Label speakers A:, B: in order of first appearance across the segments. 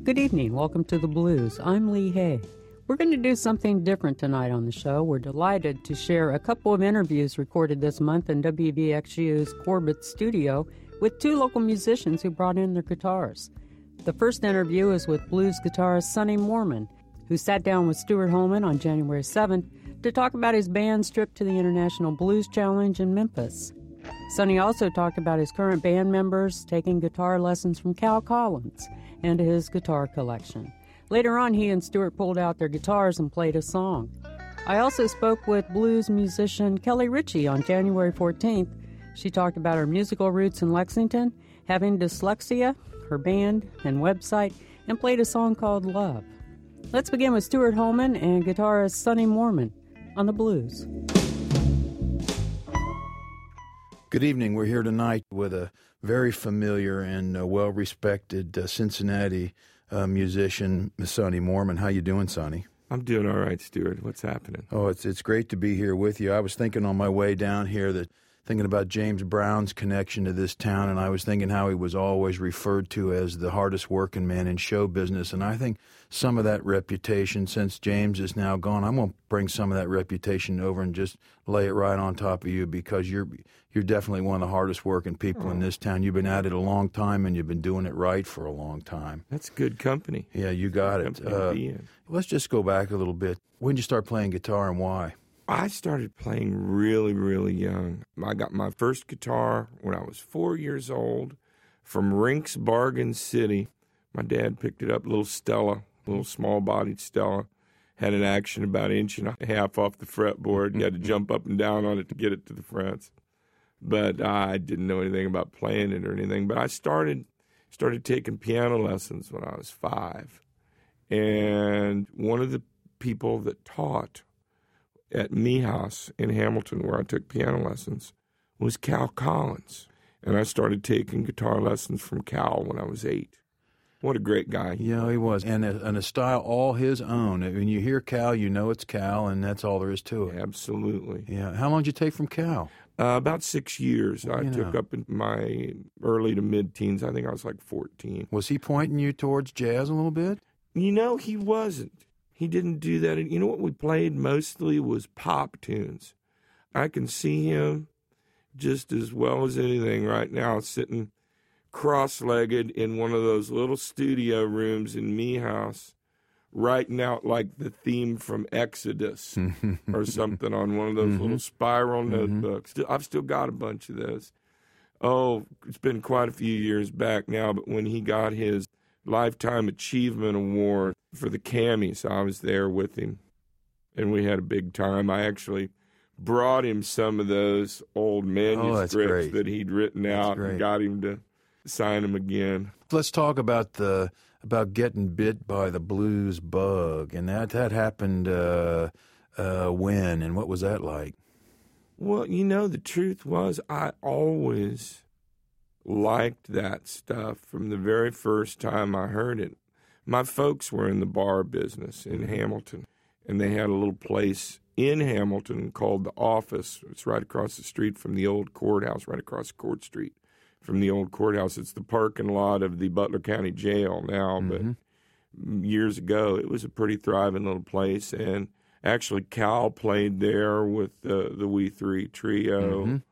A: Good evening. Welcome to The Blues. I'm Lee Hay. We're going to do something different tonight on the show. We're delighted to share a couple of interviews recorded this month in WVXU's Corbett studio with two local musicians who brought in their guitars. The first interview is with blues guitarist Sonny Moorman, who sat down with Stuart Holman on January 7th to talk about his band's trip to the International Blues Challenge in Memphis. Sonny also talked about his current band members taking guitar lessons from Cal Collins and his guitar collection. Later on, he and Stuart pulled out their guitars and played a song. I also spoke with blues musician Kelly Ritchie on January 14th. She talked about her musical roots in Lexington, having dyslexia, her band and website, and played a song called Love. Let's begin with Stuart Holman and guitarist Sonny Moorman on the blues.
B: Good evening. We're here tonight with a very familiar and well-respected Cincinnati musician, Sonny Moorman. How you doing, Sonny?
C: I'm doing all right, Stuart. What's happening?
B: Oh, it's great to be here with you. I was thinking on my way down here thinking about James Brown's connection to this town, and I was thinking how he was always referred to as the hardest working man in show business. And I think some of that reputation, since James is now gone, I'm going to bring some of that reputation over and just lay it right on top of you, because you're definitely one of the hardest working people in this town. You've been at it a long time, and you've been doing it right for a long time.
C: That's good company.
B: Yeah, you got it. Let's just go back a little bit. When did you start playing guitar and why?
C: I started playing really, really young. I got my first guitar when I was 4 years old from Rinks Bargain City. My dad picked it up, little Stella, little small-bodied Stella. Had an action about 1.5 inches off the fretboard. You had to jump up and down on it to get it to the frets. But I didn't know anything about playing it or anything. But I started taking piano lessons when I was 5. And one of the people that taught at Me House in Hamilton, where I took piano lessons, was Cal Collins. And I started taking guitar lessons from Cal when I was 8. What a great guy.
B: Yeah, he was. And a style all his own. When you hear Cal, you know it's Cal, and that's all there is to it.
C: Absolutely.
B: Yeah. How long did you take from Cal?
C: About 6 years. I took up in my early to mid-teens. I think I was like 14.
B: Was he pointing you towards jazz a little bit?
C: You know, he wasn't. He didn't do that. You know what we played mostly was pop tunes. I can see him just as well as anything right now sitting cross-legged in one of those little studio rooms in Me House, writing out like the theme from Exodus or something on one of those little spiral notebooks. I've still got a bunch of those. Oh, it's been quite a few years back now, but when he got his Lifetime Achievement Award for the Cammies, I was there with him, and we had a big time. I actually brought him some of those old manuscripts that he'd written out and got him to sign them again.
B: Let's talk about getting bit by the blues bug, and that happened when, and what was that like?
C: Well, you know, the truth was I always liked that stuff from the very first time I heard it. My folks were in the bar business in Hamilton, and they had a little place in Hamilton called The Office. It's right across the street from the old courthouse, right across Court Street from the old courthouse. It's the parking lot of the Butler County Jail now, but years ago it was a pretty thriving little place. And actually Cal played there with the We Three Trio.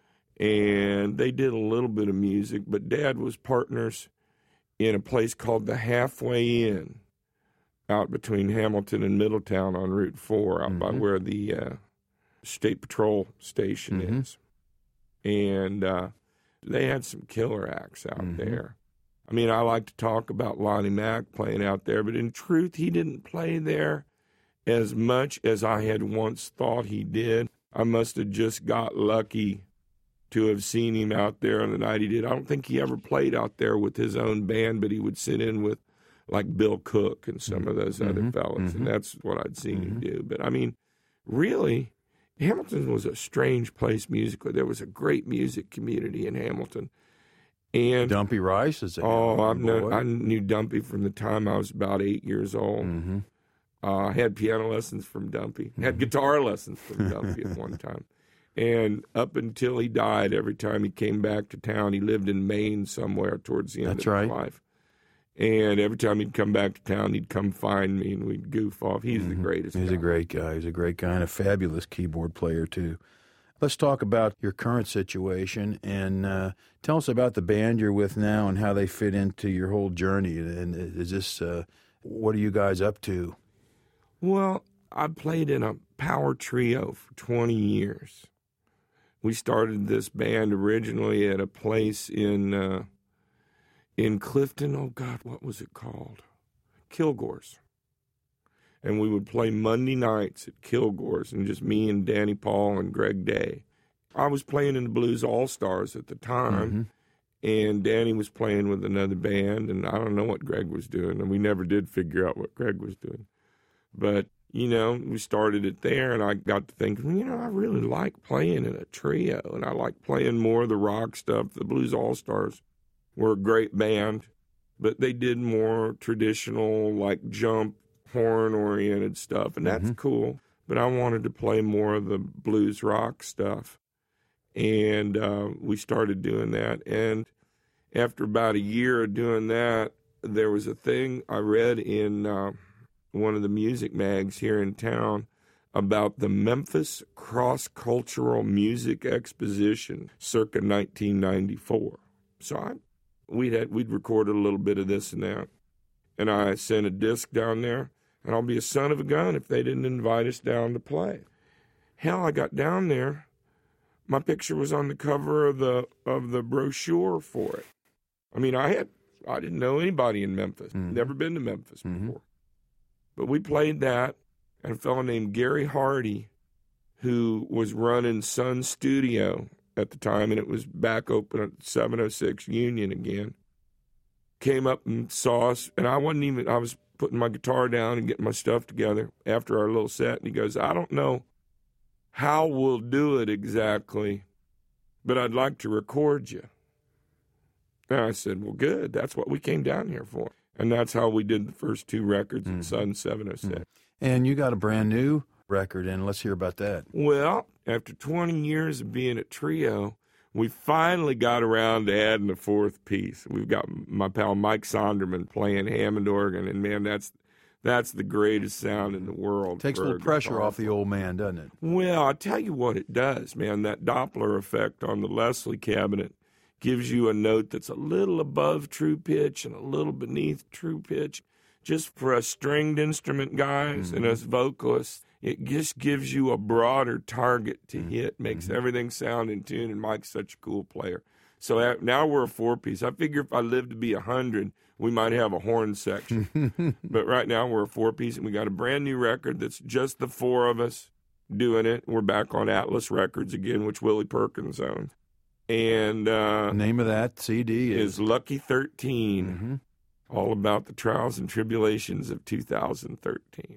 C: And they did a little bit of music, but Dad was partners in a place called the Halfway Inn out between Hamilton and Middletown on Route 4, out by where the State Patrol station is. And they had some killer acts out there. I mean, I like to talk about Lonnie Mack playing out there, but in truth, he didn't play there as much as I had once thought he did. I must have just got lucky to have seen him out there on the night he did. I don't think he ever played out there with his own band, but he would sit in with like Bill Cook and some of those other fellas, and that's what I'd seen him do. But I mean, really, Hamilton was a strange place musically. There was a great music community in Hamilton. And
B: Dumpy Rice is
C: I knew Dumpy from the time I was about 8 years old. I had piano lessons from Dumpy. Had guitar lessons from Dumpy at one time. And up until he died, every time he came back to town, he lived in Maine somewhere towards the end of his life. And every time he'd come back to town, he'd come find me, and we'd goof off. He's the greatest guy.
B: He's a great guy. He's a great guy and a fabulous keyboard player, too. Let's talk about your current situation and tell us about the band you're with now and how they fit into your whole journey. And is this, what are you guys up to?
C: Well, I played in a power trio for 20 years. We started this band originally at a place in Clifton. Oh, God, what was it called? Kilgore's. And we would play Monday nights at Kilgore's, and just me and Danny Paul and Greg Day. I was playing in the Blues All-Stars at the time, and Danny was playing with another band, and I don't know what Greg was doing, and we never did figure out what Greg was doing. But, you know, we started it there, and I got to thinking, you know, I really like playing in a trio, and I like playing more of the rock stuff. The Blues All-Stars were a great band, but they did more traditional, like jump, horn-oriented stuff, and that's cool. But I wanted to play more of the blues rock stuff, and we started doing that. And after about a year of doing that, there was a thing I read in one of the music mags here in town about the Memphis Cross-Cultural Music Exposition circa 1994. So we'd recorded a little bit of this and that, and I sent a disc down there. And I'll be a son of a gun if they didn't invite us down to play. Hell, I got down there. My picture was on the cover of the brochure for it. I mean, I didn't know anybody in Memphis. Never been to Memphis before. But we played that, and a fellow named Gary Hardy, who was running Sun Studio at the time, and it was back open at 706 Union again, came up and saw us, and I was putting my guitar down and getting my stuff together after our little set, and he goes, I don't know how we'll do it exactly, but I'd like to record you. And I said, well, good. That's what we came down here for. And that's how we did the first two records in Sun 706.
B: And you got a brand new record, and let's hear about that.
C: Well, after 20 years of being a trio, we finally got around to adding a fourth piece. We've got my pal Mike Sonderman playing Hammond organ, and man, that's the greatest sound in the world.
B: Takes a little pressure off the old man, doesn't it?
C: Well, I'll tell you what it does, man. That Doppler effect on the Leslie cabinet gives you a note that's a little above true pitch and a little beneath true pitch. Just for us stringed instrument guys and us vocalists, it just gives you a broader target to hit, makes everything sound in tune, and Mike's such a cool player. So now we're a four-piece. I figure if I live to be 100, we might have a horn section. But right now we're a four-piece, and we got a brand-new record that's just the four of us doing it. We're back on Atlas Records again, which Willie Perkins owns. And
B: the name of that CD
C: is Lucky 13, all about the trials and tribulations of 2013.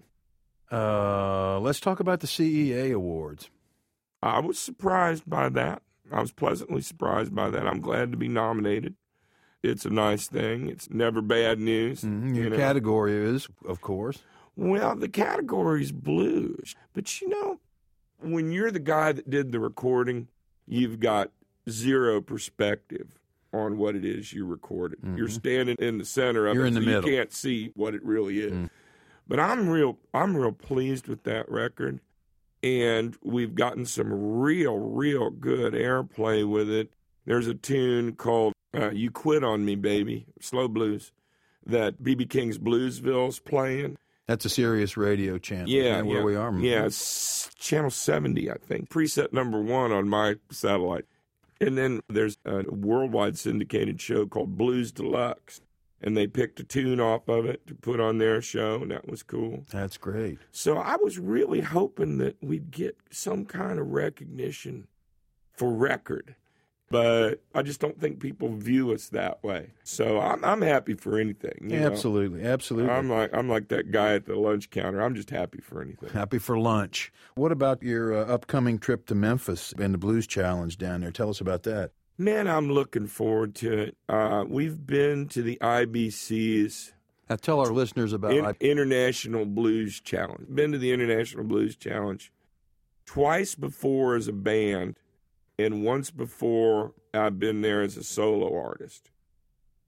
B: Let's talk about the CEA Awards.
C: I was surprised by that. I was pleasantly surprised by that. I'm glad to be nominated. It's a nice thing. It's never bad news.
B: Your category is, of course.
C: Well, the category is blues. But, you know, when you're the guy that did the recording, you've got zero perspective on what it is you recorded. You're standing in the center of
B: You're
C: it,
B: in the
C: so
B: middle.
C: You can't see what it really is. But I'm real pleased with that record, and we've gotten some real good airplay with it. There's a tune called You Quit on Me, Baby, slow blues, that B.B. King's Bluesville's playing.
B: That's a Sirius radio channel.
C: Yeah,
B: where we are.
C: Yeah, it's channel 70, I think. Preset number 1 on my satellite. And then there's a worldwide syndicated show called Blues Deluxe, and they picked a tune off of it to put on their show, and that was cool.
B: That's great.
C: So I was really hoping that we'd get some kind of recognition for record, but I just don't think people view us that way. So I'm happy for anything. You know?
B: Absolutely.
C: I'm like that guy at the lunch counter. I'm just happy for anything.
B: Happy for lunch. What about your upcoming trip to Memphis and the Blues Challenge down there? Tell us about that.
C: Man, I'm looking forward to it. We've been to the IBC's.
B: Now tell our listeners about
C: International Blues Challenge. Been to the International Blues Challenge twice before as a band, and once before I've been there as a solo artist.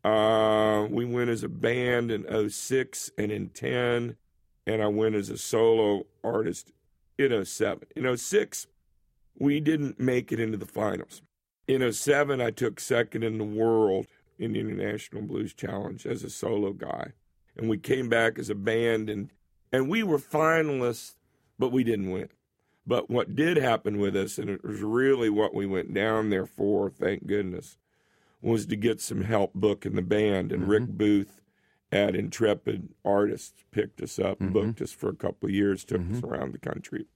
C: We went as a band in 2006 and in 2010, and I went as a solo artist in 2007. In 2006, we didn't make it into the finals. In 2007, I took second in the world in the International Blues Challenge as a solo guy. And we came back as a band, and we were finalists, but we didn't win. But what did happen with us, and it was really what we went down there for, thank goodness, was to get some help booking the band. And Rick Booth at Intrepid Artists picked us up, booked us for a couple of years, took us around the country.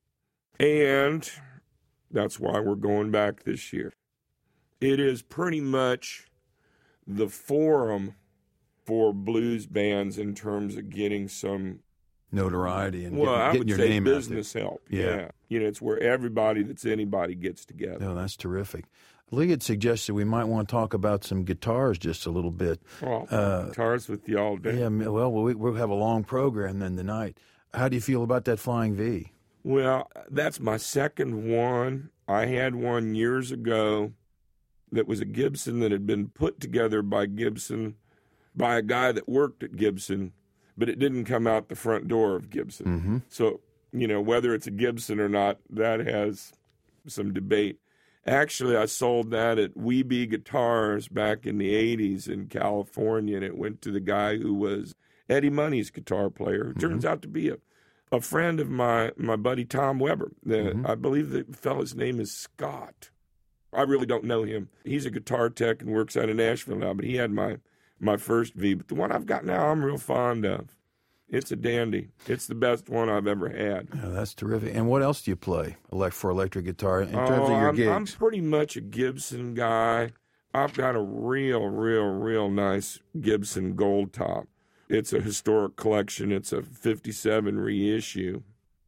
C: And that's why we're going back this year. It is pretty much the forum for blues bands in terms of getting some
B: notoriety and
C: getting
B: your name out there.
C: Business help. Yeah. It's where everybody that's anybody gets together.
B: Oh, that's terrific. Lee had suggested we might want to talk about some guitars just a little bit.
C: Well, guitars with you all day.
B: Yeah, well, we'll have a long program then tonight. How do you feel about that Flying V?
C: Well, that's my second one. I had one years ago that was a Gibson that had been put together by Gibson, by a guy that worked at Gibson, but it didn't come out the front door of Gibson. So, whether it's a Gibson or not, that has some debate. Actually, I sold that at Weeby Guitars back in the 80s in California, and it went to the guy who was Eddie Money's guitar player, who turns out to be a friend of my buddy Tom Weber. I believe the fellow's name is Scott. I really don't know him. He's a guitar tech and works out of Nashville now, but he had my first V. But the one I've got now I'm real fond of. It's a dandy. It's the best one I've ever had.
B: Oh, that's terrific. And what else do you play for electric guitar in terms of your gigs?
C: I'm pretty much a Gibson guy. I've got a real nice Gibson Gold Top. It's a historic collection. It's a 57 reissue.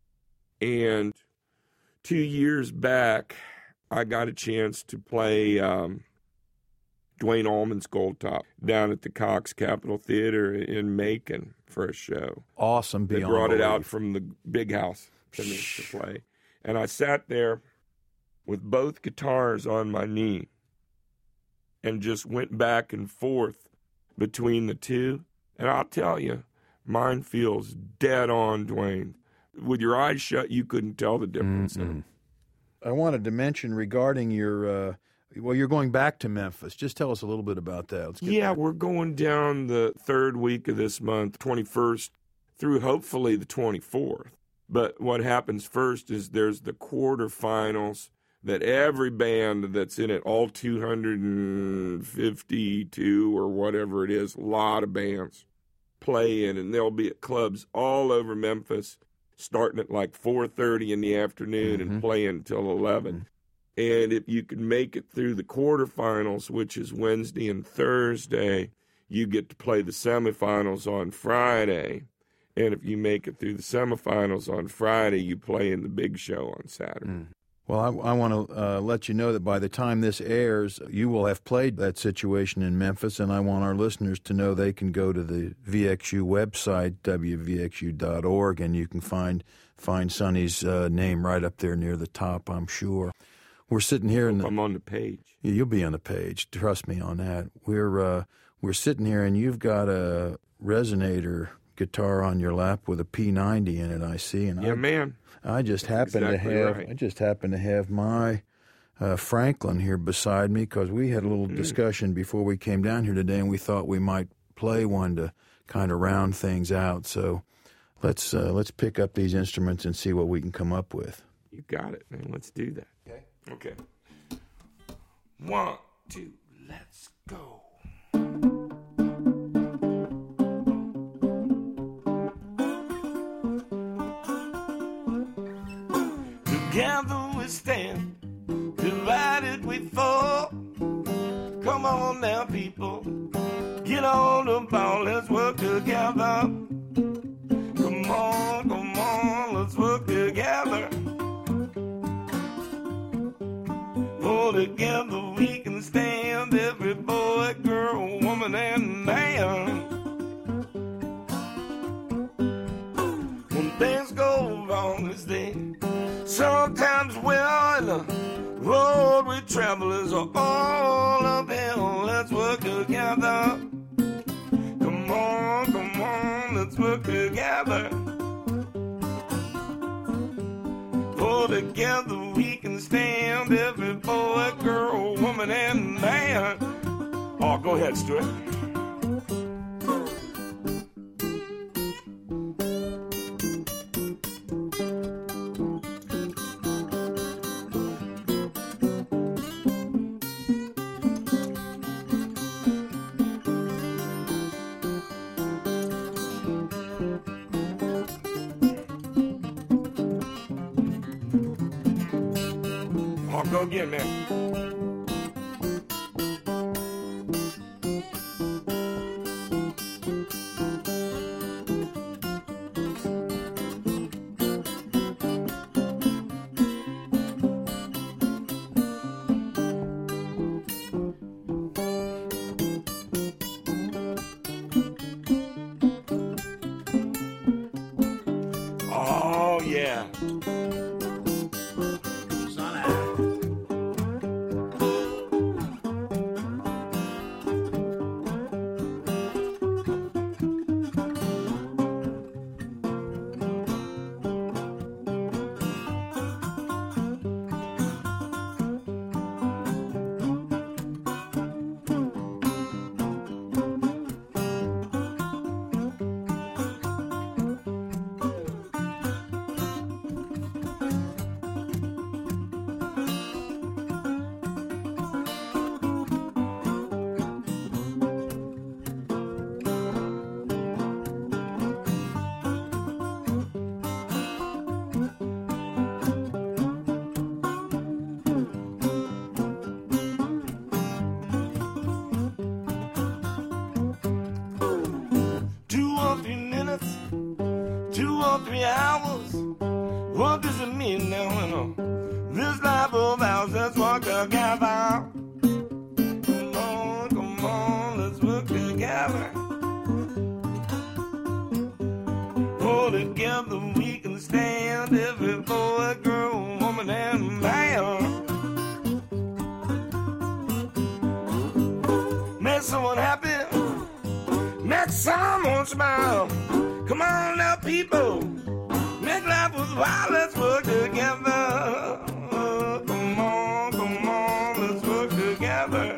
C: And 2 years back, I got a chance to play Duane Allman's Gold Top down at the Cox Capitol Theater in Macon for a show.
B: Awesome.
C: They brought it out from the big house to me to play. And I sat there with both guitars on my knee and just went back and forth between the two. And I'll tell you, mine feels dead on, Duane. With your eyes shut, you couldn't tell the difference in it.
B: I wanted to mention regarding your, you're going back to Memphis. Just tell us a little bit about that.
C: We're going down the third week of this month, 21st, through hopefully the 24th. But what happens first is there's the quarterfinals that every band that's in it, all 252 or whatever it is, a lot of bands play in, and they'll be at clubs all over Memphis, starting at like 4:30 in the afternoon and playing until 11. And if you can make it through the quarterfinals, which is Wednesday and Thursday, you get to play the semifinals on Friday. And if you make it through the semifinals on Friday, you play in the big show on Saturday.
B: Well, I want to let you know that by the time this airs, you will have played that situation in Memphis, and I want our listeners to know they can go to the VXU website, wvxu.org, and you can find Sonny's name right up there near the top, I'm sure. We're sitting here
C: I'm on the page.
B: Yeah, you'll be on the page. Trust me on that. We're sitting here, and you've got a resonator guitar on your lap with a P90 in it, I see. And
C: man.
B: I just happen to have my Franklin here beside me because we had a little discussion before we came down here today, and we thought we might play one to kind of round things out. So let's pick up these instruments and see what we can come up with.
C: You got it, man. Let's do that. Okay. 1, 2, let's go. Together we stand, divided we fall. Come on now, people, get on the ball, let's work together. Come on, let's work together. For together we can stand, every boy, girl, woman, and man. When things go wrong, it's there. Sometimes we're on the road we travel is all uphill. Let's work together. can stand every boy, girl, woman, and man. Oh, go ahead, Stuart. Go again, man. Oh, yeah. Hours. What does it mean now? This life of ours, let's walk together. Come on, let's work together. All together we can stand every boy, girl, woman, and man. Make someone happy, make someone smile. Come on now, people. Make life worthwhile, let's work together. Come on, let's work together.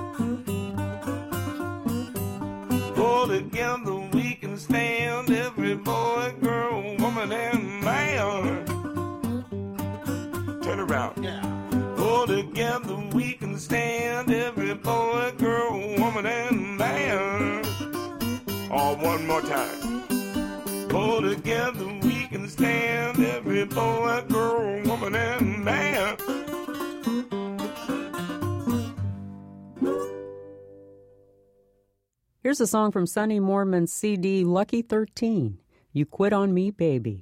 C: All together we can stand every boy, girl, woman, and man. Turn around. Yeah. All together we can stand every boy, girl, woman, and man. All one more time. All together we can stand every boy, girl, woman, and man.
A: Here's a song from Sonny Moorman's CD, Lucky 13, You Quit on Me, Baby.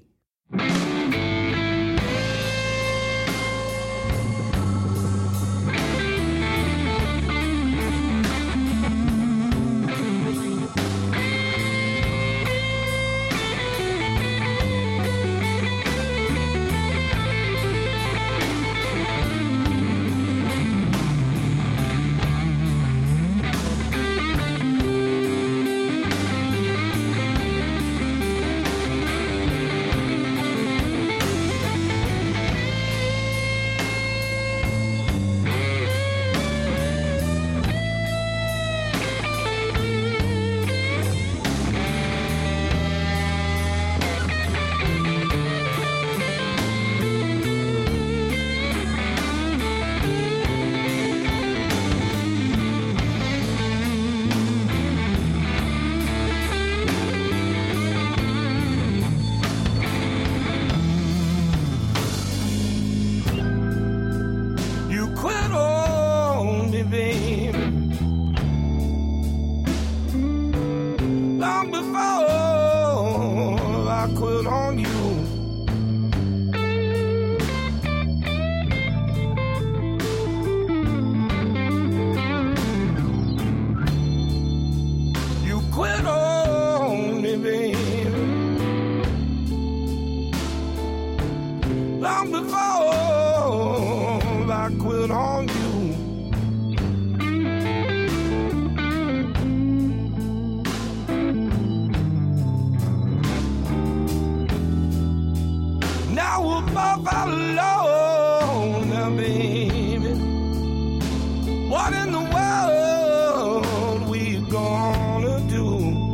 C: What in the world we gonna do?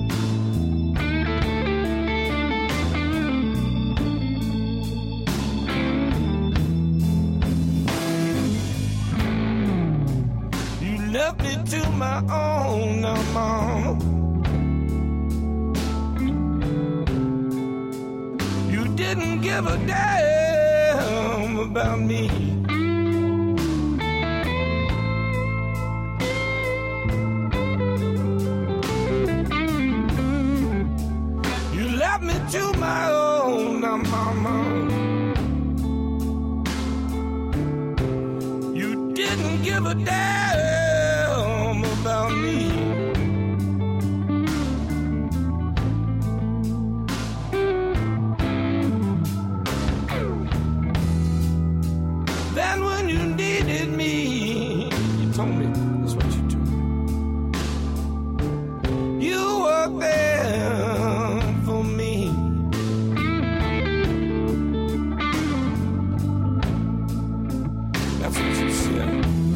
C: You left me to my own now, Mama. You didn't give a damn about me. Me to my own now, Mama. You didn't give a damn about me. Then when you needed me, you told me that's what you told me. You were there for me. That's what you said.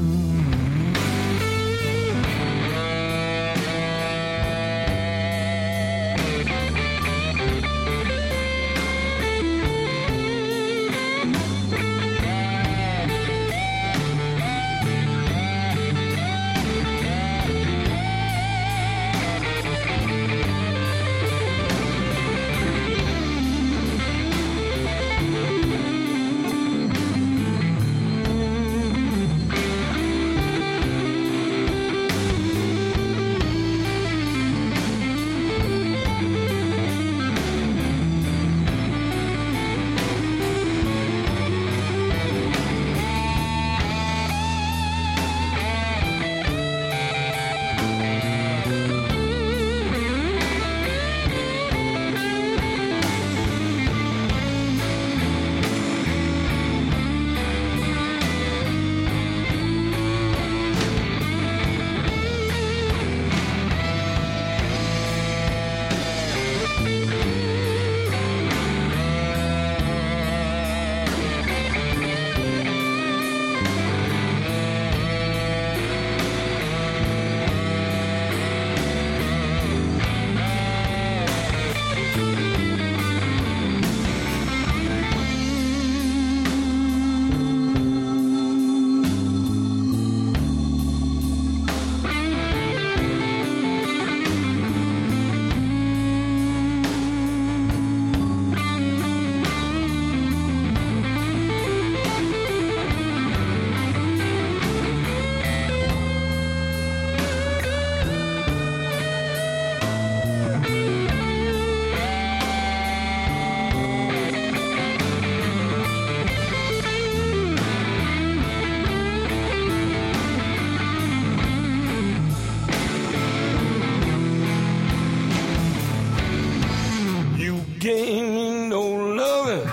C: Gave me no loving.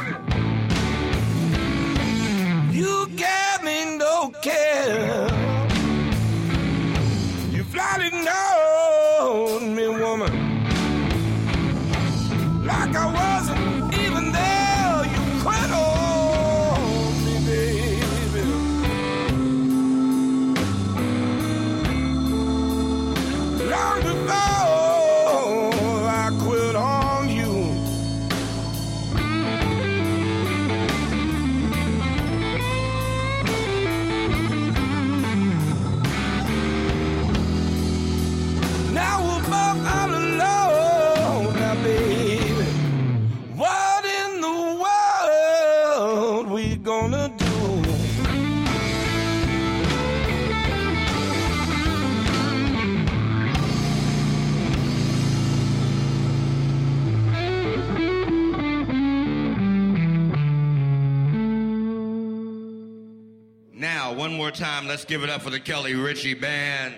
C: You gave me no care. You flat ignored me, woman, like I wasn't even there. You quit on me, baby. Long before I quit on you. Now we're both out alone, now baby. What in the world we gonna do?
D: Now, one more time, let's give it up for the Kelly Ritchie Band.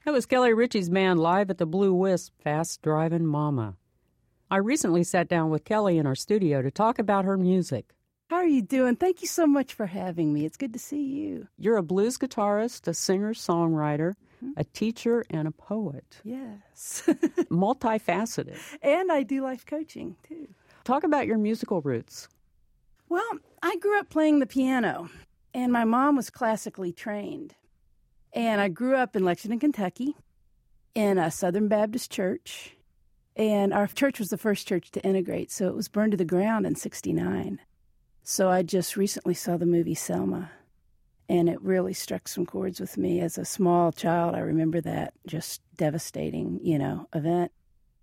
A: That was Kelly Ritchie's band live at the Blue Wisp, Fast Drivin' Mama. I recently sat down with Kelly in our studio to talk about her music.
E: How are you doing? Thank you so much for having me. It's good to see you.
A: You're a blues guitarist, a singer-songwriter, a teacher, and a poet.
E: Yes.
A: Multifaceted.
E: And I do life coaching, too.
A: Talk about your musical roots.
E: Well, I grew up playing the piano, and my mom was classically trained. And I grew up in Lexington, Kentucky, in a Southern Baptist church. And our church was the first church to integrate, so it was burned to the ground in '69. So I just recently saw the movie Selma, and it really struck some chords with me. As a small child, I remember that just devastating, event.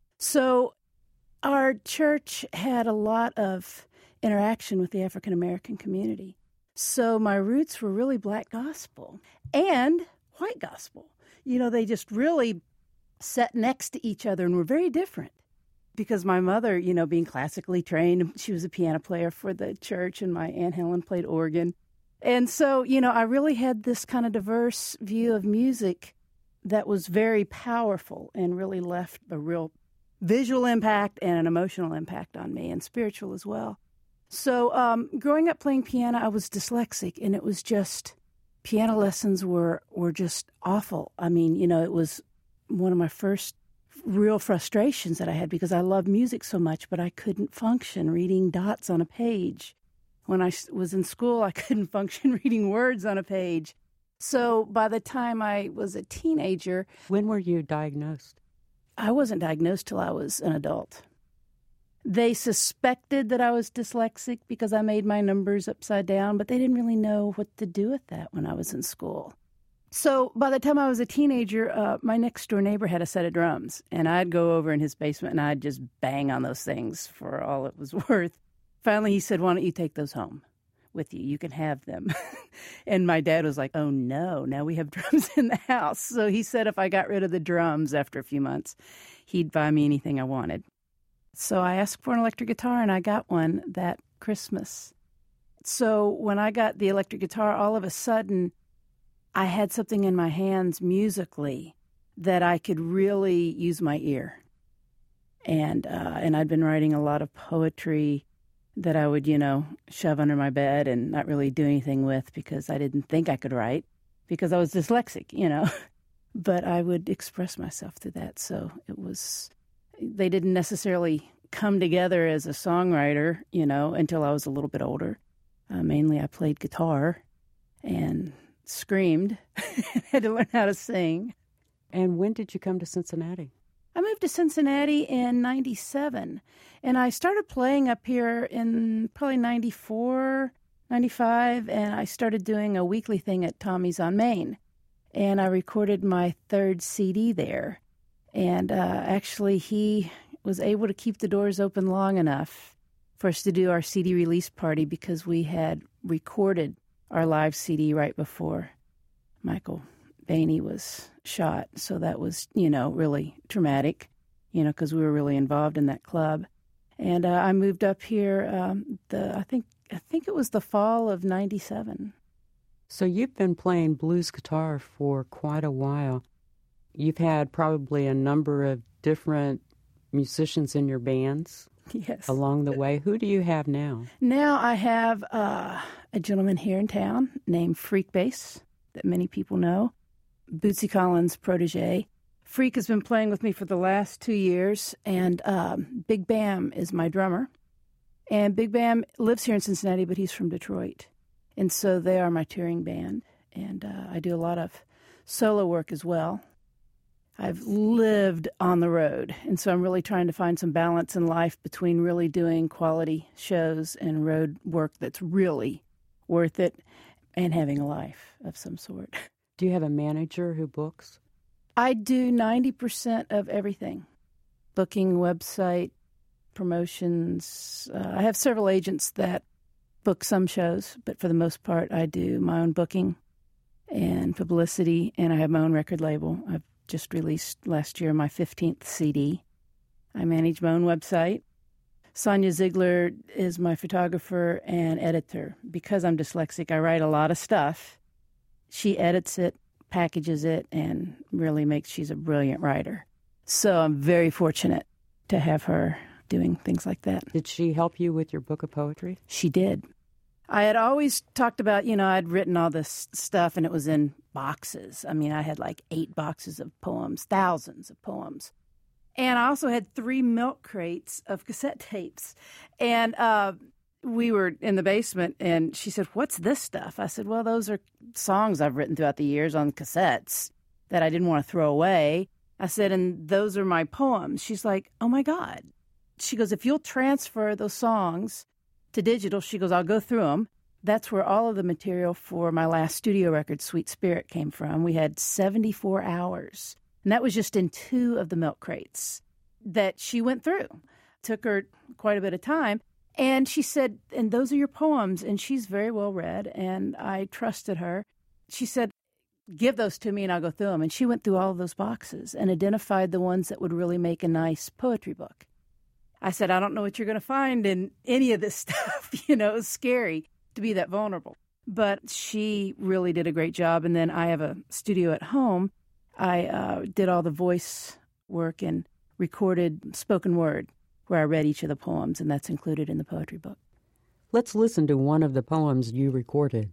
E: So our church had a lot of interaction with the African American community. So my roots were really black gospel and white gospel. They just really sat next to each other and were very different. Because my mother, being classically trained, she was a piano player for the church, and my Aunt Helen played organ. And so, I really had this kind of diverse view of music that was very powerful and really left a real visual impact and an emotional impact on me, and spiritual as well. So growing up playing piano, I was dyslexic, and it was just, piano lessons were just awful. I mean, it was one of my first real frustrations that I had because I loved music so much, but I couldn't function reading dots on a page. When I was in school, I couldn't function reading words on a page. So by the time I was a teenager...
A: When were you diagnosed?
E: I wasn't diagnosed till I was an adult. They suspected that I was dyslexic because I made my numbers upside down, but they didn't really know what to do with that when I was in school. So by the time I was a teenager, my next-door neighbor had a set of drums, and I'd go over in his basement, and I'd just bang on those things for all it was worth. Finally, he said, "Why don't you take those home with you? You can have them." And my dad was like, "Oh, no, now we have drums in the house." So he said if I got rid of the drums after a few months, he'd buy me anything I wanted. So I asked for an electric guitar, and I got one that Christmas. So when I got the electric guitar, all of a sudden, I had something in my hands musically that I could really use my ear. And I'd been writing a lot of poetry that I would, shove under my bed and not really do anything with because I didn't think I could write because I was dyslexic, But I would express myself through that. So they didn't necessarily come together as a songwriter, until I was a little bit older. Mainly I played guitar and screamed, had to learn how to sing.
A: And when did you come to Cincinnati?
E: I moved to Cincinnati in '97, and I started playing up here in probably '94, '95, and I started doing a weekly thing at Tommy's on Main, and I recorded my third CD there. And actually, he was able to keep the doors open long enough for us to do our CD release party because we had recorded our live CD right before Michael Bainey was shot. So that was, really traumatic, because we were really involved in that club. And I moved up here, I think it was the fall of '97.
A: So you've been playing blues guitar for quite a while. You've had probably a number of different musicians in your bands.
E: Yes.
A: Along the way. Who do you have now?
E: Now I have a gentleman here in town named Freak Bass that many people know, Bootsy Collins' protege. Freak has been playing with me for the last 2 years, and Big Bam is my drummer. And Big Bam lives here in Cincinnati, but he's from Detroit. And so they are my touring band, and I do a lot of solo work as well. I've lived on the road, and so I'm really trying to find some balance in life between really doing quality shows and road work that's really worth it and having a life of some sort.
A: Do you have a manager who books?
E: I do 90% of everything. Booking, website, promotions. I have several agents that book some shows, but for the most part, I do my own booking and publicity, and I have my own record label. I've just released last year my 15th CD. I manage my own website. Sonia Ziegler is my photographer and editor. Because I'm dyslexic, I write a lot of stuff. She edits it, packages it and really she's a brilliant writer. So I'm very fortunate to have her doing things like that.
A: Did she help you with your book of poetry?
E: She did. I had always talked about, I'd written all this stuff and it was in boxes. I mean, I had like 8 boxes of poems, thousands of poems. And I also had 3 milk crates of cassette tapes. And we were in the basement and she said, "What's this stuff?" I said, "Well, those are songs I've written throughout the years on cassettes that I didn't want to throw away." I said, "And those are my poems." She's like, "Oh my God." She goes, "If you'll transfer those songs to digital," she goes, "I'll go through them." That's where all of the material for my last studio record, Sweet Spirit, came from. We had 74 hours. And that was just in 2 of the milk crates that she went through. Took her quite a bit of time. And she said, "And those are your poems." And she's very well read, and I trusted her. She said, "Give those to me and I'll go through them." And she went through all of those boxes and identified the ones that would really make a nice poetry book. I said, "I don't know what you're going to find in any of this stuff." It was scary to be that vulnerable. But she really did a great job. And then I have a studio at home. I did all the voice work and recorded spoken word where I read each of the poems, and that's included in the poetry book.
A: Let's listen to one of the poems you recorded.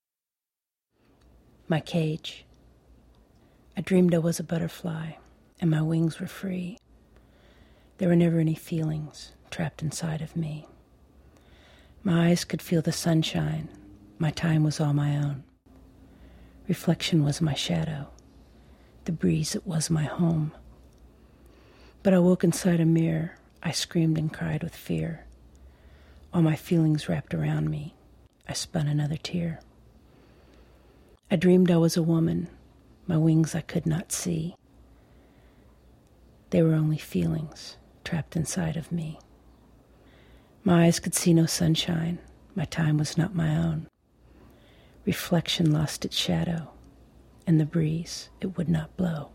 E: My cage. I dreamed I was a butterfly, and my wings were free. There were never any feelings trapped inside of me. My eyes could feel the sunshine. My time was all my own. Reflection was my shadow. The breeze, it was my home. But I woke inside a mirror. I screamed and cried with fear. All my feelings wrapped around me. I spun another tear. I dreamed I was a woman. My wings I could not see. They were only feelings trapped inside of me. My eyes could see no sunshine. My time was not my own. Reflection lost its shadow, and the breeze, it would not blow.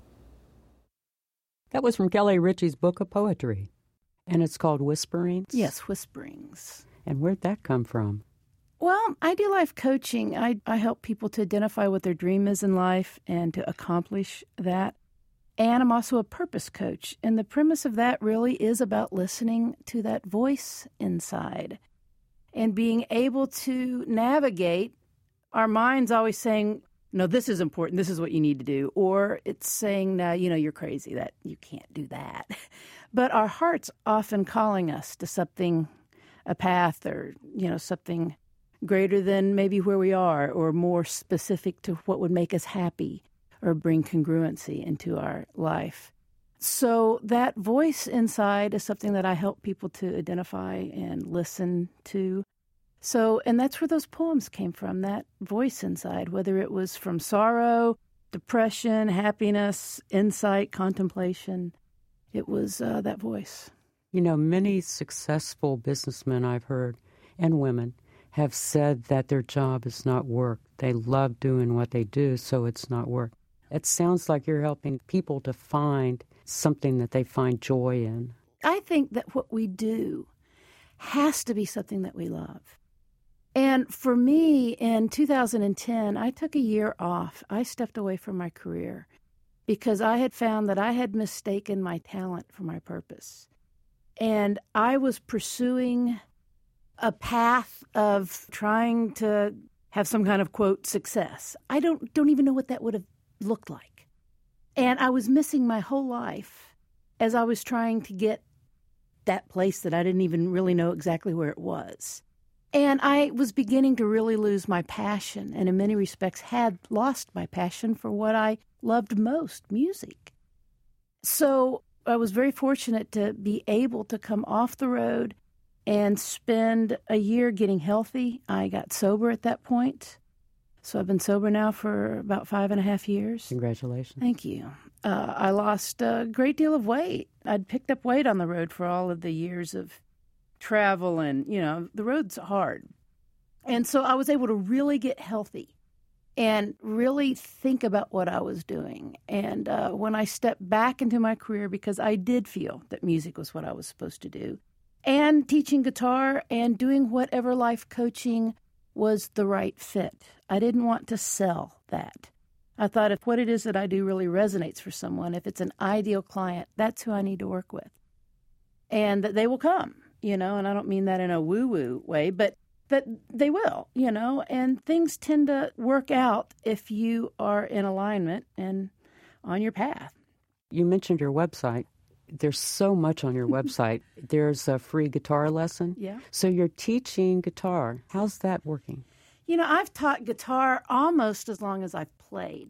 A: That was from Kelly Ritchie's book of poetry, and it's called Whisperings?
E: Yes, Whisperings.
A: And where'd that come from?
E: Well, I do life coaching. I help people to identify what their dream is in life and to accomplish that. And I'm also a purpose coach. And the premise of that really is about listening to that voice inside and being able to navigate. Our mind's always saying, "No, this is important. This is what you need to do." Or it's saying, "No, you're crazy. That you can't do that." But our heart's often calling us to something, a path or, something greater than maybe where we are or more specific to what would make us happy or bring congruency into our life. So that voice inside is something that I help people to identify and listen to. So, and that's where those poems came from, that voice inside, whether it was from sorrow, depression, happiness, insight, contemplation. It was that voice.
A: Many successful businessmen I've heard, and women, have said that their job is not work. They love doing what they do, so it's not work. It sounds like you're helping people to find something that they find joy in.
E: I think that what we do has to be something that we love. And for me, in 2010, I took a year off. I stepped away from my career because I had found that I had mistaken my talent for my purpose. And I was pursuing a path of trying to have some kind of, quote, success. I don't even know what that would have looked like. And I was missing my whole life as I was trying to get that place that I didn't even really know exactly where it was. And I was beginning to really lose my passion, and in many respects had lost my passion for what I loved most, music. So I was very fortunate to be able to come off the road and spend a year getting healthy. I got sober at that point. So I've been sober now for about 5.5 years.
A: Congratulations.
E: Thank you. I lost a great deal of weight. I'd picked up weight on the road for all of the years of travel, and, the road's hard. And so I was able to really get healthy and really think about what I was doing. And when I stepped back into my career, because I did feel that music was what I was supposed to do, and teaching guitar and doing whatever life coaching was the right fit. I didn't want to sell that. I thought if what it is that I do really resonates for someone, if it's an ideal client, that's who I need to work with. And that they will come, and I don't mean that in a woo-woo way, but that they will, and things tend to work out if you are in alignment and on your path.
A: You mentioned your website. There's so much on your website. There's a free guitar lesson.
E: Yeah.
A: So you're teaching guitar. How's that working?
E: I've taught guitar almost as long as I've played.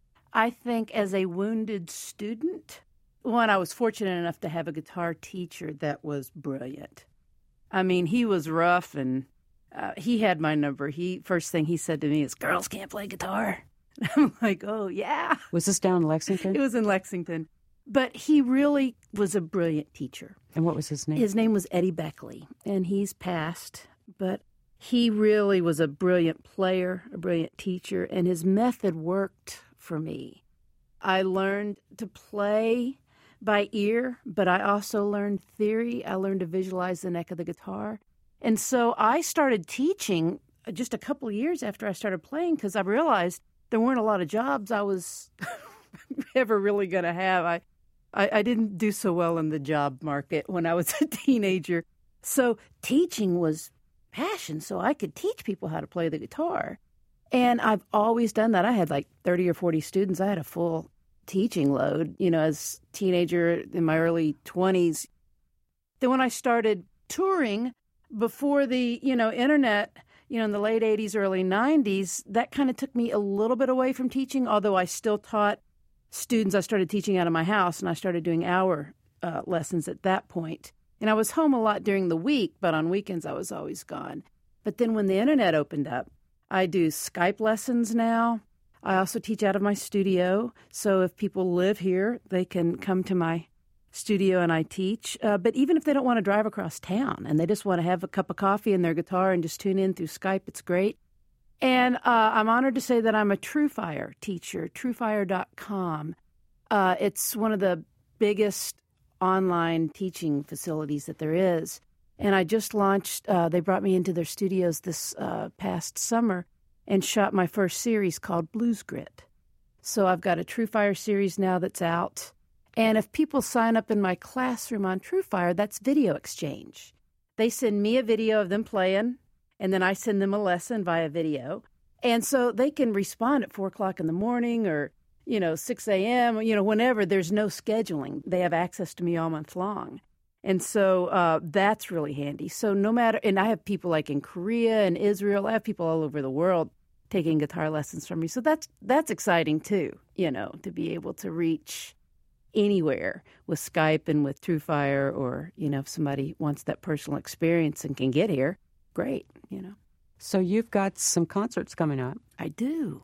E: I think as a wounded student, I was fortunate enough to have a guitar teacher that was brilliant. I mean, he was rough, and he had my number. First thing he said to me is, "Girls can't play guitar." I'm like, "Oh, yeah."
A: Was this down in Lexington?
E: It was in Lexington. But he really was a brilliant teacher.
A: And what was his name?
E: His name was Eddie Beckley, and he's passed. But he really was a brilliant player, a brilliant teacher, and his method worked for me. I learned to play by ear, but I also learned theory. I learned to visualize the neck of the guitar. And so I started teaching just a couple of years after I started playing because I realized there weren't a lot of jobs I was ever really going to have. I didn't do so well in the job market when I was a teenager. So teaching was passion, so I could teach people how to play the guitar. And I've always done that. I had like 30 or 40 students. I had a full teaching load, as a teenager in my early 20s. Then when I started touring before the, internet, in the late 80s, early 90s, that kind of took me a little bit away from teaching, although I still taught students. I started teaching out of my house, and I started doing hour lessons at that point. And I was home a lot during the week, but on weekends I was always gone. But then when the internet opened up, I do Skype lessons now. I also teach out of my studio. So if people live here, they can come to my studio and I teach. But even if they don't want to drive across town and they just want to have a cup of coffee and their guitar and just tune in through Skype, it's great. And I'm honored to say that I'm a TrueFire teacher, truefire.com. It's one of the biggest online teaching facilities that there is. And I just launched, they brought me into their studios this past summer and shot my first series called Blues Grit. So I've got a TrueFire series now that's out. And if people sign up in my classroom on TrueFire, that's video exchange. They send me a video of them playing, and then I send them a lesson via video. And so they can respond at 4 o'clock in the morning or, 6 a.m., whenever. There's no scheduling. They have access to me all month long. And so that's really handy. So no matter, and I have people like in Korea and Israel, I have people all over the world taking guitar lessons from me. So that's exciting too, to be able to reach anywhere with Skype and with TrueFire, or, if somebody wants that personal experience and can get here, great,
A: So you've got some concerts coming up.
E: I do.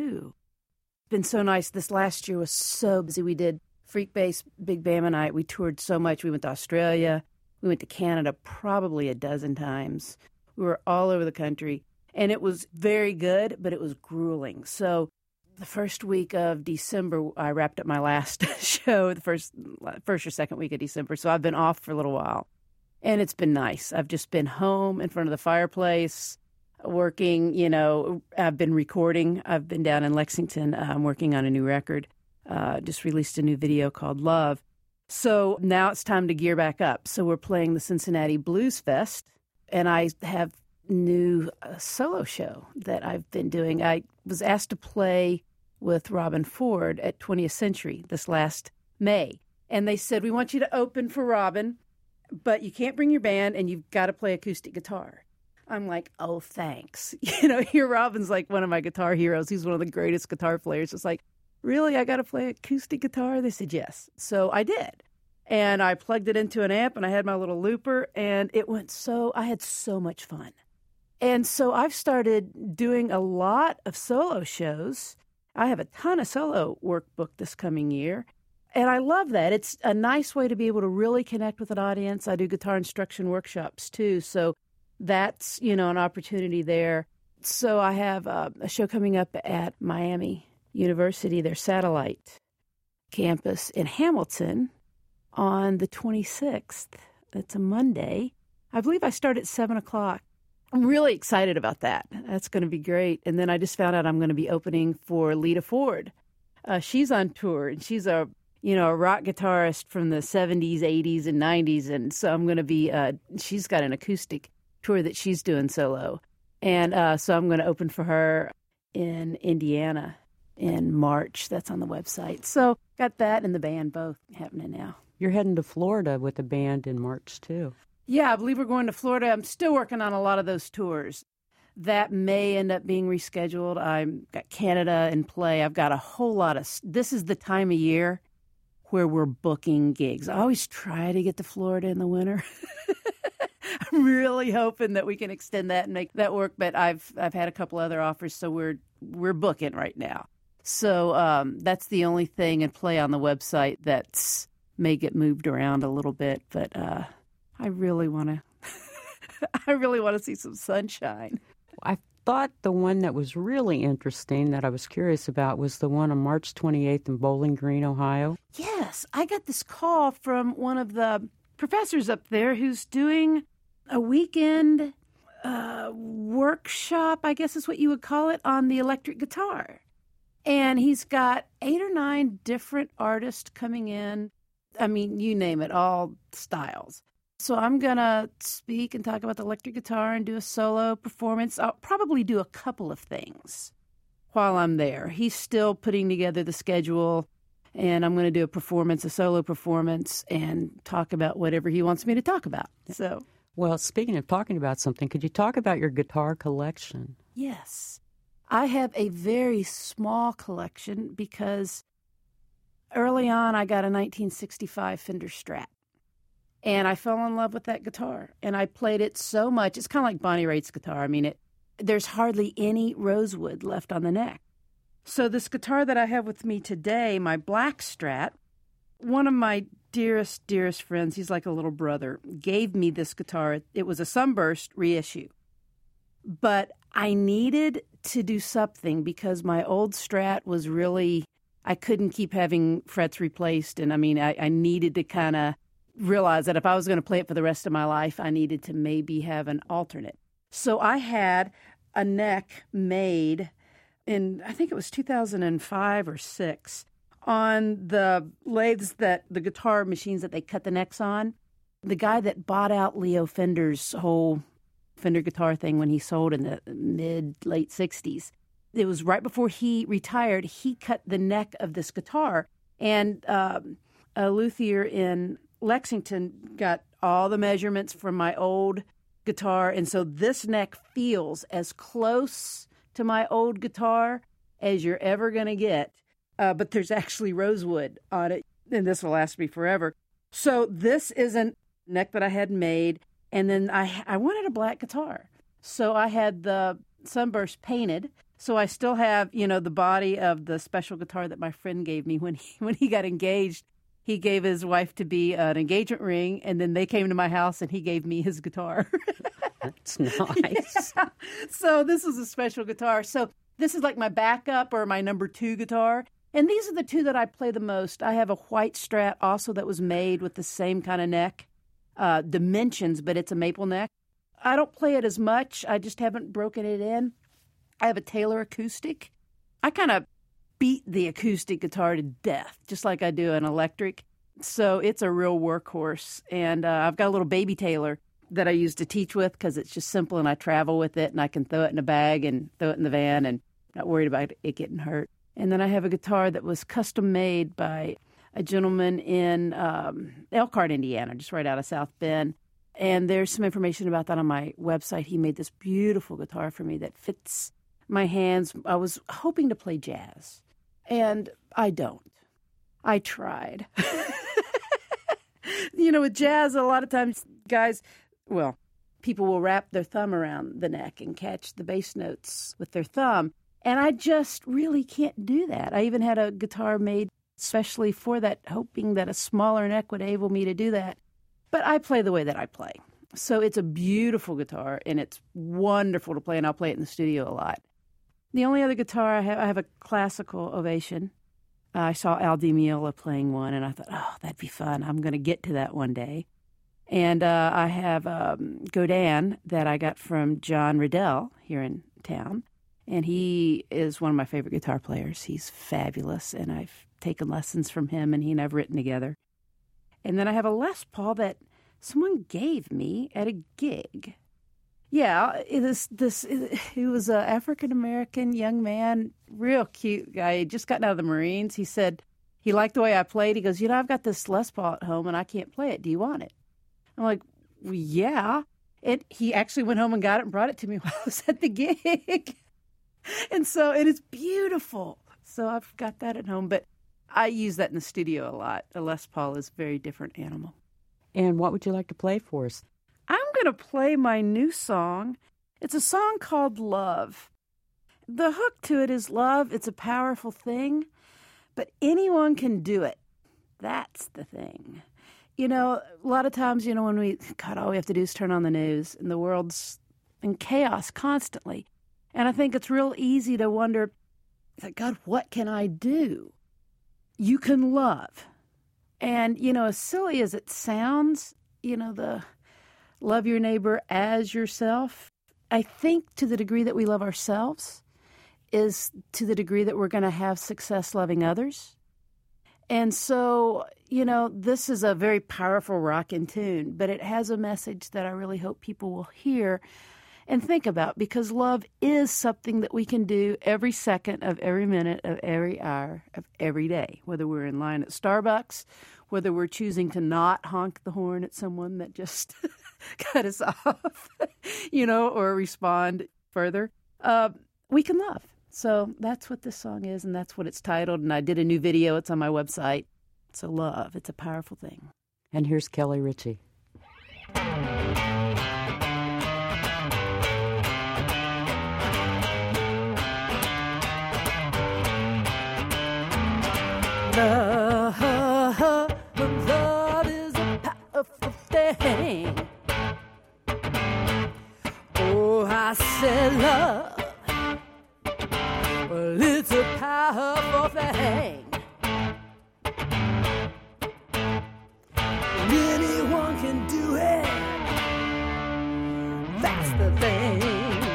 E: Been so nice. This last year was so busy. We did Freak Bass Big Bama Night. We toured so much. We went to Australia. We went to Canada probably a dozen times. We were all over the country. And it was very good, but it was grueling. So the first week of December, I wrapped up my last show, the first or second week of December. So I've been off for a little while. And it's been nice. I've just been home in front of the fireplace, working, I've been recording. I've been down in Lexington. I'm working on a new record. Just released a new video called Love. So now it's time to gear back up. So we're playing the Cincinnati Blues Fest, and I have new solo show that I've been doing. I was asked to play with Robin Ford at 20th Century this last May. And they said, we want you to open for Robin, but you can't bring your band and you've got to play acoustic guitar. I'm like, oh, thanks. Here Robin's like one of my guitar heroes. He's one of the greatest guitar players. It's like, really? I got to play acoustic guitar? They said yes. So I did. And I plugged it into an amp and I had my little looper and I had so much fun. And so I've started doing a lot of solo shows. I have a ton of solo work booked this coming year. And I love that. It's a nice way to be able to really connect with an audience. I do guitar instruction workshops too. So that's, an opportunity there. So I have a show coming up at Miami University, their satellite campus in Hamilton on the 26th. That's a Monday. I believe I start at 7 o'clock. I'm really excited about that. That's going to be great. And then I just found out I'm going to be opening for Lita Ford. She's on tour, and she's a rock guitarist from the 70s, 80s, and 90s. And so I'm going to be, she's got an acoustic tour that she's doing solo. And so I'm going to open for her in Indiana in March. That's on the website. So got that and the band both happening now.
A: You're heading to Florida with the band in March, too.
E: Yeah, I believe we're going to Florida. I'm still working on a lot of those tours. That may end up being rescheduled. I've got Canada in play. I've got a whole lot of... This is the time of year where we're booking gigs. I always try to get to Florida in the winter. I'm really hoping that we can extend that and make that work. But I've had a couple other offers, so we're booking right now. So that's the only thing in play on the website that's may get moved around a little bit. But I really want to. I really want to see some sunshine.
A: I thought the one that was really interesting that I was curious about was the one on March 28th in Bowling Green, Ohio.
E: Yes, I got this call from one of the professors up there who's doing a weekend workshop, I guess is what you would call it, on the electric guitar. And he's got 8 or 9 different artists coming in. I mean, you name it, all styles. So I'm going to speak and talk about the electric guitar and do a solo performance. I'll probably do a couple of things while I'm there. He's still putting together the schedule, and I'm going to do a solo performance, and talk about whatever he wants me to talk about. So,
A: well, speaking of talking about something, could you talk about your guitar collection?
E: Yes. I have a very small collection because early on I got a 1965 Fender Strat. And I fell in love with that guitar, and I played it so much. It's kind of like Bonnie Raitt's guitar. I mean, there's hardly any rosewood left on the neck. So this guitar that I have with me today, my black Strat, one of my dearest, dearest friends, he's like a little brother, gave me this guitar. It was a Sunburst reissue. But I needed to do something because my old Strat was really, I couldn't keep having frets replaced. And I mean, I needed to kind of realized that if I was going to play it for the rest of my life, I needed to maybe have an alternate. So I had a neck made in, I think it was 2005 or 6, on the lathes that the guitar machines that they cut the necks on. The guy that bought out Leo Fender's whole Fender guitar thing when he sold in the late 60s. It was right before he retired. He cut the neck of this guitar, and a luthier in Lexington got all the measurements from my old guitar, and so this neck feels as close to my old guitar as you're ever going to get, but there's actually rosewood on it, and this will last me forever. So this is a neck that I had made, and then I wanted a black guitar, so I had the Sunburst painted. So I still have, the body of the special guitar that my friend gave me when he got engaged. He gave his wife to be an engagement ring, and then they came to my house, and he gave me his guitar.
A: That's nice.
E: Yeah. So this is a special guitar. So this is like my backup or my number 2 guitar. And these are the 2 that I play the most. I have a white Strat also that was made with the same kind of neck dimensions, but it's a maple neck. I don't play it as much. I just haven't broken it in. I have a Taylor acoustic. I kind of beat the acoustic guitar to death, just like I do an electric. So it's a real workhorse. And I've got a little baby Taylor that I use to teach with because it's just simple, and I travel with it, and I can throw it in a bag and throw it in the van and not worried about it getting hurt. And then I have a guitar that was custom made by a gentleman in Elkhart, Indiana, just right out of South Bend. And there's some information about that on my website. He made this beautiful guitar for me that fits my hands. I was hoping to play jazz, and I don't. I tried. With jazz, a lot of times people will wrap their thumb around the neck and catch the bass notes with their thumb. And I just really can't do that. I even had a guitar made especially for that, hoping that a smaller neck would enable me to do that. But I play the way that I play. So it's a beautiful guitar, and it's wonderful to play, and I'll play it in the studio a lot. The only other guitar I have a classical Ovation. I saw Al Di Meola playing one, and I thought, oh, that'd be fun. I'm going to get to that one day. And I have Godin that I got from John Riddell here in town. And he is one of my favorite guitar players. He's fabulous, and I've taken lessons from him, and he and I have written together. And then I have a Les Paul that someone gave me at a gig. Yeah, he was an African-American young man, real cute guy. He'd just gotten out of the Marines. He said he liked the way I played. He goes, I've got this Les Paul at home, and I can't play it. Do you want it? I'm like, well, yeah. And he actually went home and got it and brought it to me while I was at the gig. And so it is beautiful. So I've got that at home, but I use that in the studio a lot. A Les Paul is a very different animal.
A: And what would you like to play for us?
E: I'm going to play my new song. It's a song called Love. The hook to it is love. It's a powerful thing, but anyone can do it. That's the thing. A lot of times, when all we have to do is turn on the news, and the world's in chaos constantly. And I think it's real easy to wonder, God, what can I do? You can love. And, as silly as it sounds, the love your neighbor as yourself, I think to the degree that we love ourselves is to the degree that we're going to have success loving others. And so, this is a very powerful rockin' tune, but it has a message that I really hope people will hear and think about, because love is something that we can do every second of every minute of every hour of every day, whether we're in line at Starbucks, whether we're choosing to not honk the horn at someone that just cut us off, or respond further. We can love. So that's what this song is, and that's what it's titled. And I did a new video. It's on my website. So love, it's a powerful thing.
A: And here's Kelly Ritchie.
E: Love is a powerful thing. Oh, I said love. Well, it's a powerful thing. Anyone can do it. That's the thing.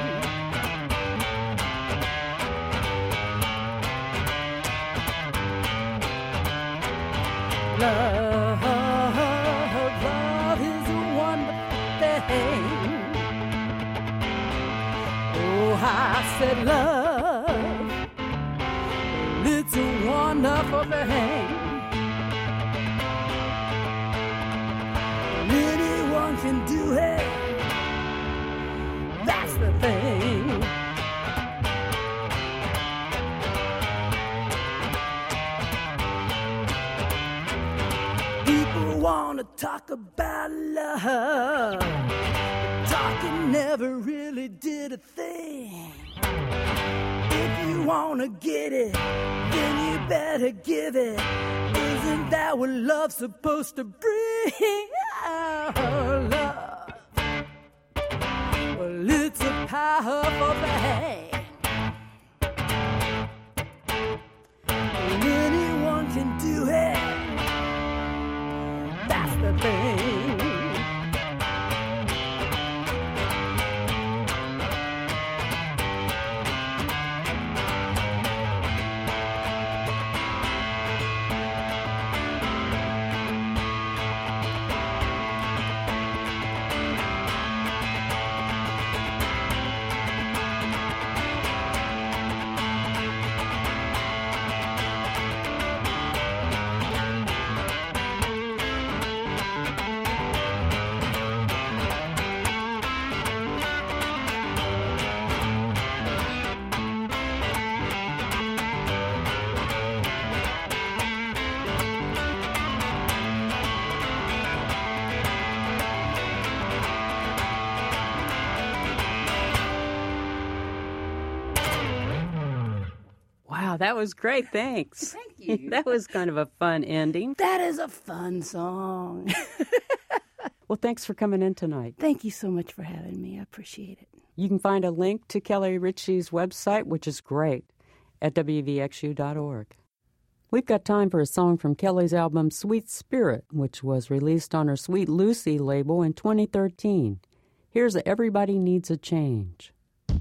E: Love is a wonderful thing. Oh, I said love, it's a wonderful thing. Anyone can do it. That's the thing. People want to talk about love, but talking never really did a thing. If you want to get it, then you better give it. Isn't that what love's supposed to bring? Oh, love. Well, it's a powerful thing. And anyone can do it. That's the thing.
A: Wow, that was great. Thanks.
E: Thank you.
A: That was kind of a fun ending.
E: That is a fun song.
A: Well, thanks for coming in tonight.
E: Thank you so much for having me. I appreciate it.
A: You can find a link to Kelly Ritchie's website, which is great, at wvxu.org. We've got time for a song from Kelly's album Sweet Spirit, which was released on her Sweet Lucy label in 2013. Here's Everybody Needs a Change.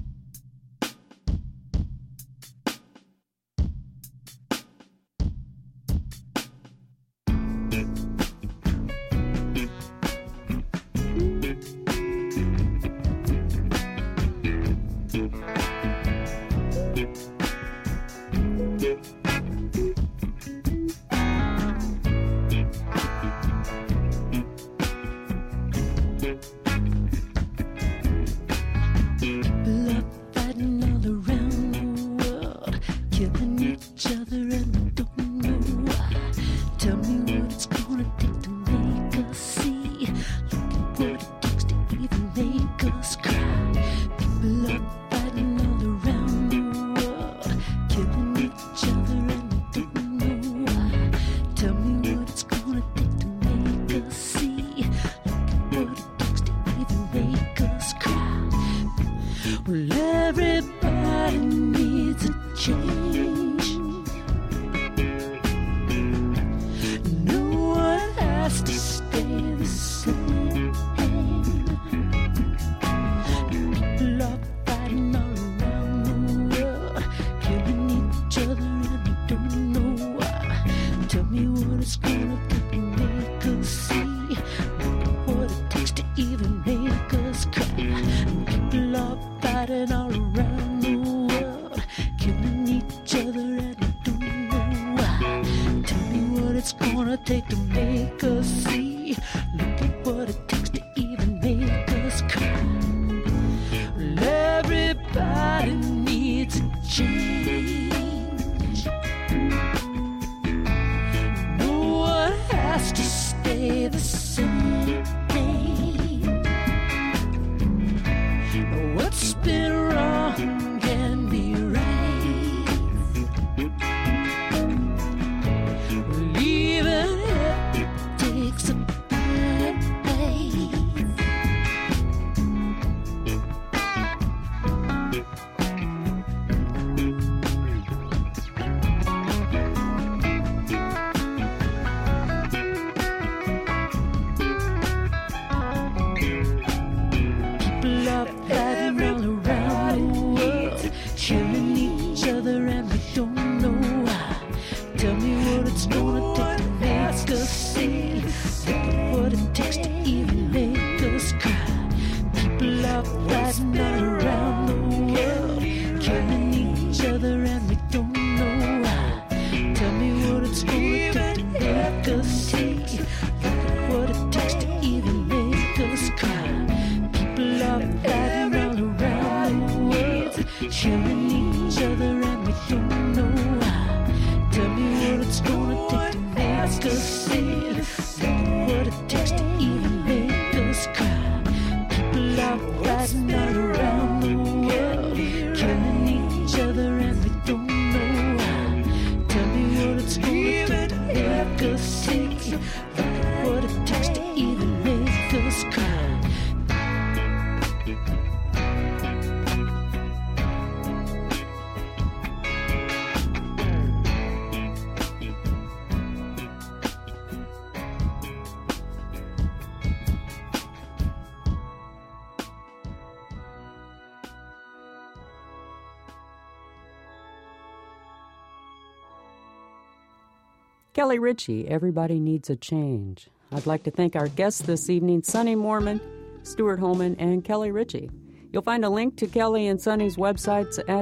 A: Kelly Ritchie, Everybody Needs a Change. I'd like to thank our guests this evening, Sonny Moorman, Stuart Holman, and Kelly Ritchie. You'll find a link to Kelly and Sonny's websites at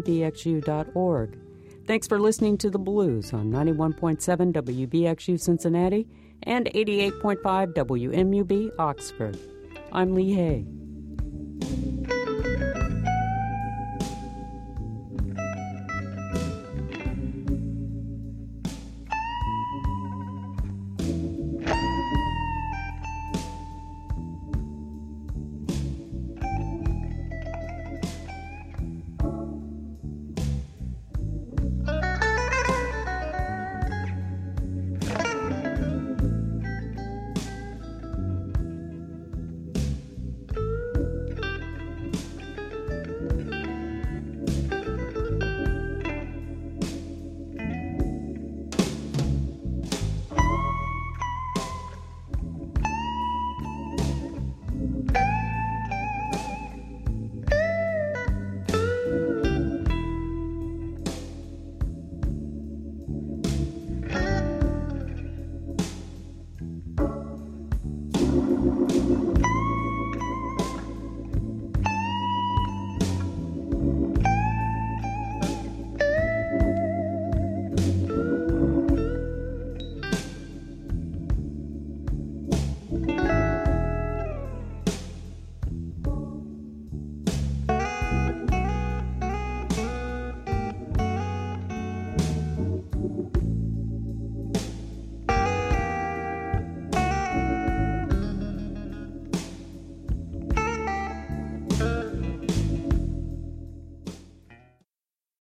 A: wbxu.org. Thanks for listening to The Blues on 91.7 WBXU Cincinnati and 88.5 WMUB Oxford. I'm Lee Hay.